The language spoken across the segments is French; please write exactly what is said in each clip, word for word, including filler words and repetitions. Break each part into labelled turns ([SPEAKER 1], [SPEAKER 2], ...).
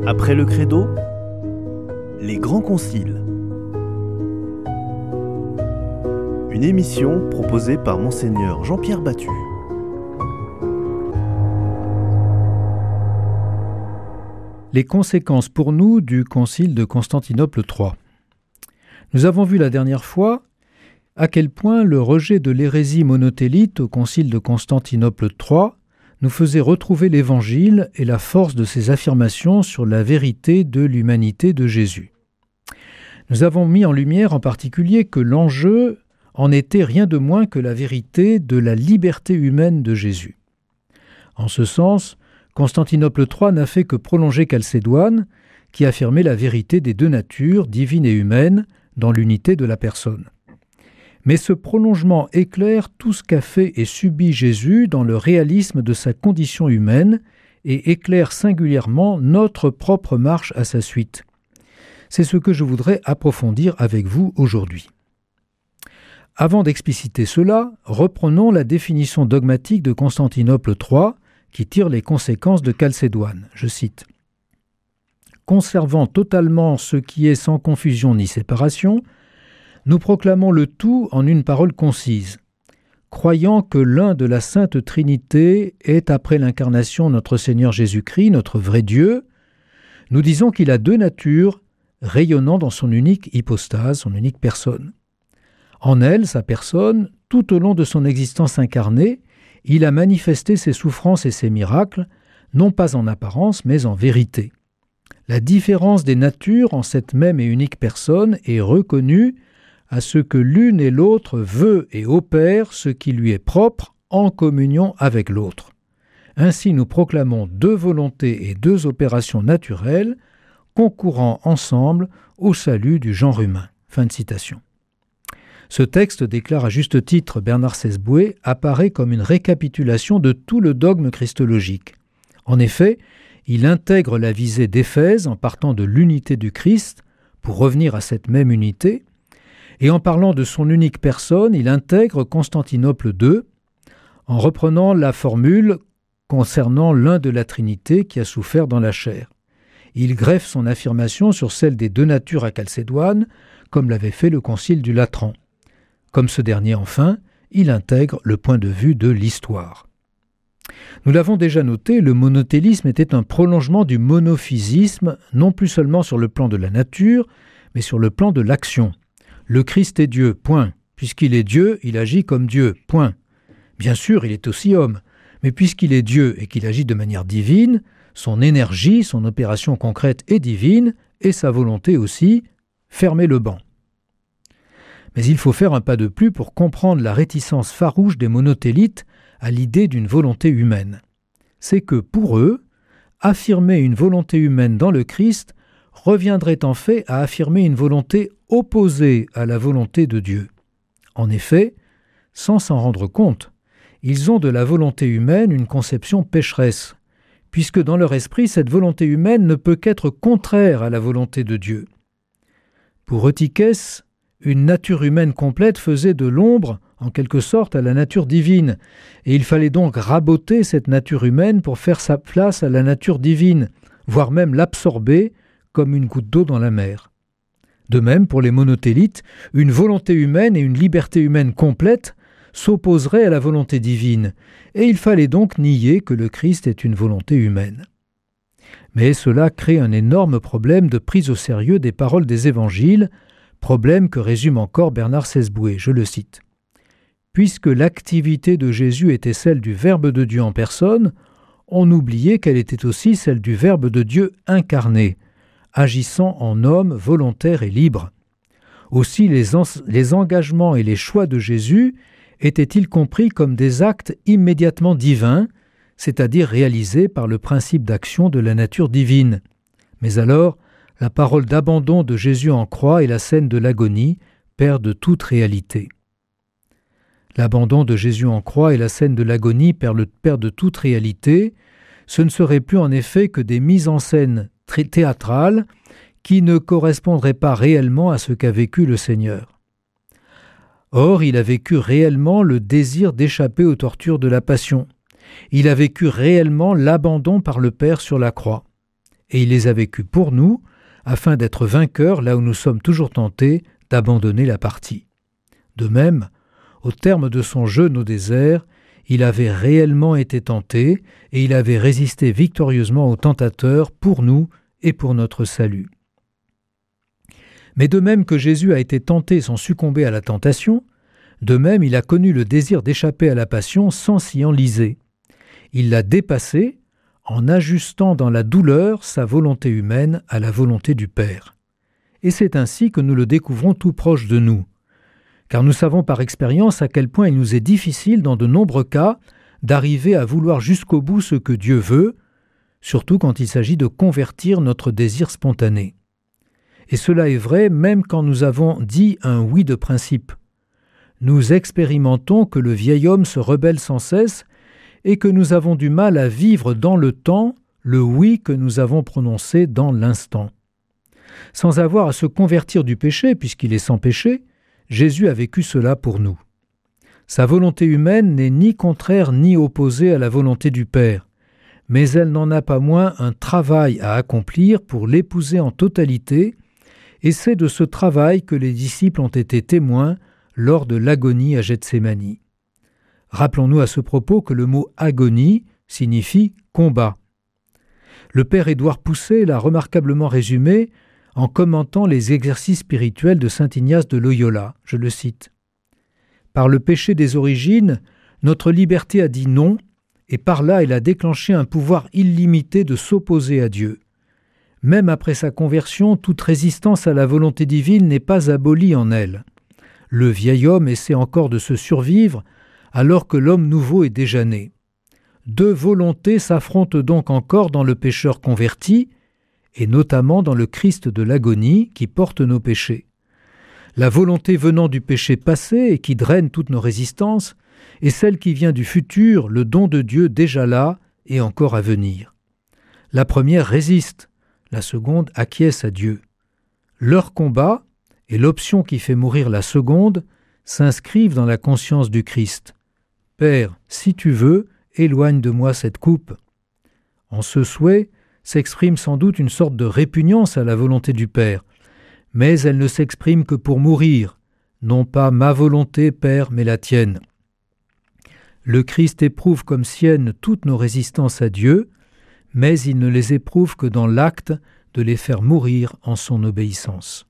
[SPEAKER 1] Après le credo, les grands conciles. Une émission proposée par Monseigneur Jean-Pierre Battu.
[SPEAKER 2] Les conséquences pour nous du concile de Constantinople trois. Nous avons vu la dernière fois à quel point le rejet de l'hérésie monothélique au concile de Constantinople trois nous faisait retrouver l'Évangile et la force de ses affirmations sur la vérité de l'humanité de Jésus. Nous avons mis en lumière en particulier que l'enjeu en était rien de moins que la vérité de la liberté humaine de Jésus. En ce sens, Constantinople trois n'a fait que prolonger Chalcédoine, qui affirmait la vérité des deux natures, divine et humaine, dans l'unité de la personne. Mais ce prolongement éclaire tout ce qu'a fait et subi Jésus dans le réalisme de sa condition humaine et éclaire singulièrement notre propre marche à sa suite. C'est ce que je voudrais approfondir avec vous aujourd'hui. Avant d'expliciter cela, reprenons la définition dogmatique de Constantinople trois qui tire les conséquences de Chalcédoine. Je cite : « Conservant totalement ce qui est sans confusion ni séparation, nous proclamons le tout en une parole concise, croyant que l'un de la Sainte Trinité est après l'incarnation notre Seigneur Jésus-Christ, notre vrai Dieu. Nous disons qu'il a deux natures, rayonnant dans son unique hypostase, son unique personne. En elle, sa personne, tout au long de son existence incarnée, il a manifesté ses souffrances et ses miracles, non pas en apparence, mais en vérité. La différence des natures en cette même et unique personne est reconnue à ce que l'une et l'autre veut et opère ce qui lui est propre en communion avec l'autre. Ainsi nous proclamons deux volontés et deux opérations naturelles concourant ensemble au salut du genre humain. » Fin de citation. Ce texte, déclare à juste titre Bernard Sesboué, apparaît comme une récapitulation de tout le dogme christologique. En effet, il intègre la visée d'Éphèse en partant de l'unité du Christ pour revenir à cette même unité, et en parlant de son unique personne, il intègre Constantinople deux en reprenant la formule concernant l'un de la Trinité qui a souffert dans la chair. Il greffe son affirmation sur celle des deux natures à Chalcédoine, comme l'avait fait le concile du Latran. Comme ce dernier, enfin, il intègre le point de vue de l'histoire. Nous l'avons déjà noté, le monothélisme était un prolongement du monophysisme, non plus seulement sur le plan de la nature, mais sur le plan de l'action. Le Christ est Dieu, point. Puisqu'il est Dieu, il agit comme Dieu, point. Bien sûr, il est aussi homme, mais puisqu'il est Dieu et qu'il agit de manière divine, son énergie, son opération concrète est divine, et sa volonté aussi, fermez le banc. Mais il faut faire un pas de plus pour comprendre la réticence farouche des monothélites à l'idée d'une volonté humaine. C'est que, pour eux, affirmer une volonté humaine dans le Christ reviendrait en fait à affirmer une volonté opposée à la volonté de Dieu. En effet, sans s'en rendre compte, ils ont de la volonté humaine une conception pécheresse, puisque dans leur esprit, cette volonté humaine ne peut qu'être contraire à la volonté de Dieu. Pour Eutychès, une nature humaine complète faisait de l'ombre, en quelque sorte, à la nature divine, et il fallait donc raboter cette nature humaine pour faire sa place à la nature divine, voire même l'absorber comme une goutte d'eau dans la mer. De même, pour les monothélites, une volonté humaine et une liberté humaine complète s'opposeraient à la volonté divine, et il fallait donc nier que le Christ est une volonté humaine. Mais cela crée un énorme problème de prise au sérieux des paroles des évangiles, problème que résume encore Bernard Sesboué, je le cite. « Puisque l'activité de Jésus était celle du Verbe de Dieu en personne, on oubliait qu'elle était aussi celle du Verbe de Dieu incarné, agissant en homme volontaire et libre. Aussi les, en- les engagements et les choix de Jésus étaient-ils compris comme des actes immédiatement divins, c'est-à-dire réalisés par le principe d'action de la nature divine. Mais alors, la parole d'abandon de Jésus en croix et la scène de l'agonie perdent toute réalité. L'abandon de Jésus en croix et la scène de l'agonie perdent toute réalité. Ce ne serait plus en effet que des mises en scène théâtrales qui ne correspondraient pas réellement à ce qu'a vécu le Seigneur. Or, il a vécu réellement le désir d'échapper aux tortures de la Passion. Il a vécu réellement l'abandon par le Père sur la croix. et il les a vécues pour nous, afin d'être vainqueurs là où nous sommes toujours tentés d'abandonner la partie. De même, au terme de son jeûne au désert, il avait réellement été tenté et il avait résisté victorieusement au tentateur pour nous et pour notre salut. Mais de même que Jésus a été tenté sans succomber à la tentation, de même il a connu le désir d'échapper à la passion sans s'y enliser. Il l'a dépassé en ajustant dans la douleur sa volonté humaine à la volonté du Père. Et c'est ainsi que nous le découvrons tout proche de nous. Car nous savons par expérience à quel point il nous est difficile dans de nombreux cas d'arriver à vouloir jusqu'au bout ce que Dieu veut, surtout quand il s'agit de convertir notre désir spontané. Et cela est vrai même quand nous avons dit un oui de principe. Nous expérimentons que le vieil homme se rebelle sans cesse et que nous avons du mal à vivre dans le temps le oui que nous avons prononcé dans l'instant. Sans avoir à se convertir du péché, puisqu'il est sans péché, Jésus a vécu cela pour nous. Sa volonté humaine n'est ni contraire ni opposée à la volonté du Père, mais elle n'en a pas moins un travail à accomplir pour l'épouser en totalité, et c'est de ce travail que les disciples ont été témoins lors de l'agonie à Gethsémani. Rappelons-nous à ce propos que le mot « agonie » signifie « combat ». Le père Édouard Pousset l'a remarquablement résumé en commentant les exercices spirituels de saint Ignace de Loyola. Je le cite. « Par le péché des origines, notre liberté a dit non, et par là elle a déclenché un pouvoir illimité de s'opposer à Dieu. Même après sa conversion, toute résistance à la volonté divine n'est pas abolie en elle. Le vieil homme essaie encore de se survivre, alors que l'homme nouveau est déjà né. Deux volontés s'affrontent donc encore dans le pécheur converti, et notamment dans le Christ de l'agonie qui porte nos péchés. La volonté venant du péché passé et qui draine toutes nos résistances, et celle qui vient du futur, le don de Dieu déjà là et encore à venir. La première résiste, la seconde acquiesce à Dieu. Leur combat, et l'option qui fait mourir la seconde, s'inscrivent dans la conscience du Christ. « Père, si tu veux, éloigne de moi cette coupe. » En ce souhait s'exprime sans doute une sorte de répugnance à la volonté du Père, mais elle ne s'exprime que pour mourir, non pas ma volonté, Père, mais la tienne. Le Christ éprouve comme sienne toutes nos résistances à Dieu, mais il ne les éprouve que dans l'acte de les faire mourir en son obéissance.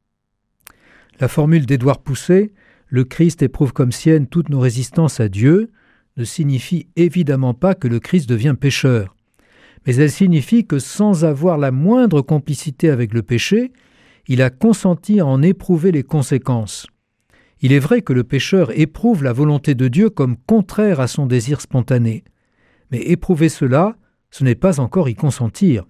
[SPEAKER 2] La formule d'Édouard Pousset, « Le Christ éprouve comme sienne toutes nos résistances à Dieu », ne signifie évidemment pas que le Christ devient pécheur, mais elle signifie que sans avoir la moindre complicité avec le péché, il a consenti à en éprouver les conséquences. Il est vrai que le pécheur éprouve la volonté de Dieu comme contraire à son désir spontané, mais éprouver cela, ce n'est pas encore y consentir.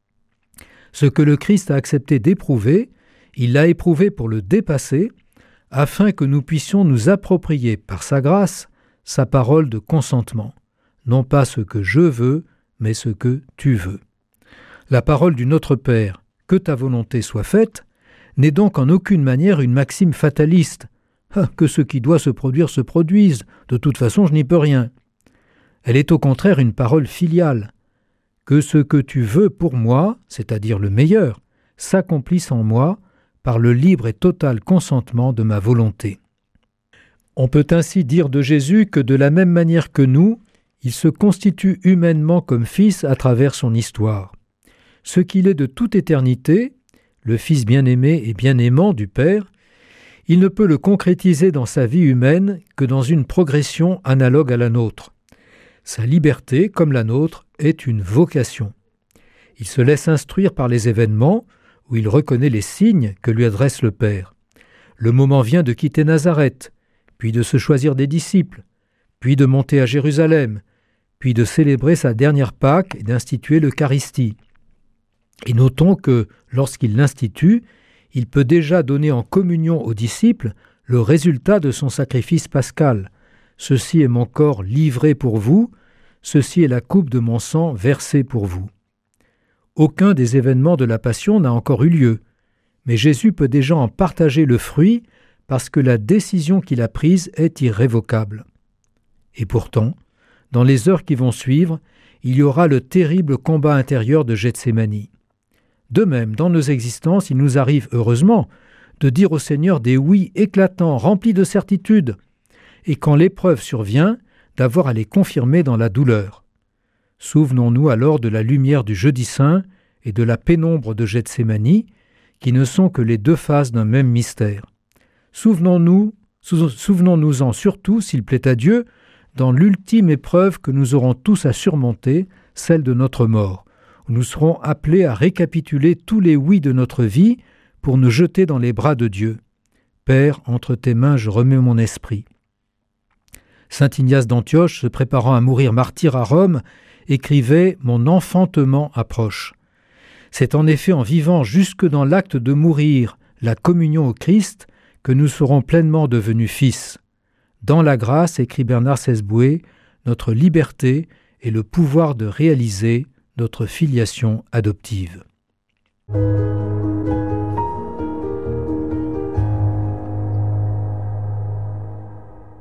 [SPEAKER 2] Ce que le Christ a accepté d'éprouver, il l'a éprouvé pour le dépasser, afin que nous puissions nous approprier par sa grâce sa parole de consentement, non pas ce que je veux, mais ce que tu veux. La parole du Notre Père, que ta volonté soit faite, n'est donc en aucune manière une maxime fataliste, ah, que ce qui doit se produire se produise, de toute façon je n'y peux rien. Elle est au contraire une parole filiale, que ce que tu veux pour moi, c'est-à-dire le meilleur, s'accomplisse en moi, par le libre et total consentement de ma volonté. On peut ainsi dire de Jésus que de la même manière que nous, il se constitue humainement comme Fils à travers son histoire. Ce qu'il est de toute éternité, le Fils bien-aimé et bien-aimant du Père, il ne peut le concrétiser dans sa vie humaine que dans une progression analogue à la nôtre. Sa liberté, comme la nôtre, est une vocation. Il se laisse instruire par les événements, où il reconnaît les signes que lui adresse le Père. Le moment vient de quitter Nazareth, puis de se choisir des disciples, puis de monter à Jérusalem, puis de célébrer sa dernière Pâque et d'instituer l'Eucharistie. Et notons que, lorsqu'il l'institue, il peut déjà donner en communion aux disciples le résultat de son sacrifice pascal. « Ceci est mon corps livré pour vous, ceci est la coupe de mon sang versée pour vous. » Aucun des événements de la Passion n'a encore eu lieu, mais Jésus peut déjà en partager le fruit parce que la décision qu'il a prise est irrévocable. Et pourtant, dans les heures qui vont suivre, il y aura le terrible combat intérieur de Gethsémani. De même, dans nos existences, il nous arrive, heureusement, de dire au Seigneur des oui éclatants, remplis de certitude, et quand l'épreuve survient, d'avoir à les confirmer dans la douleur. Souvenons-nous alors de la lumière du jeudi saint et de la pénombre de Gethsémani, qui ne sont que les deux faces d'un même mystère. Souvenons-nous, sou- souvenons-nous-en surtout, s'il plaît à Dieu, dans l'ultime épreuve que nous aurons tous à surmonter, celle de notre mort, où nous serons appelés à récapituler tous les oui de notre vie pour nous jeter dans les bras de Dieu. Père, entre tes mains je remets mon esprit. Saint Ignace d'Antioche, se préparant à mourir martyr à Rome, écrivait « Mon enfantement approche ». C'est en effet en vivant jusque dans l'acte de mourir la communion au Christ que nous serons pleinement devenus fils. Dans la grâce, écrit Bernard Sesboué, notre liberté et le pouvoir de réaliser notre filiation adoptive.